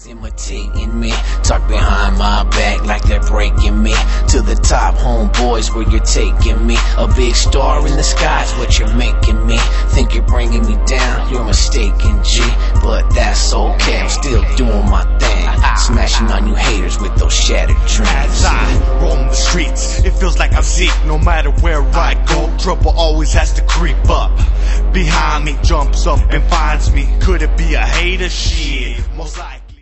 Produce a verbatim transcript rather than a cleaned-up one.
imitating me, talk behind my back like they're breaking me. To the top, homeboys, where you're taking me. A big star in the sky's what you're making me. Think you're bringing me down, you're mistaken, G. But that's okay, I'm still doing my thing, smashing on you haters with those shattered dreams. As I roam the streets, it feels like I'm sick. No matter where I go, trouble always has to creep up behind me, jumps up and finds me. Could it be a hater? Shit, most likely.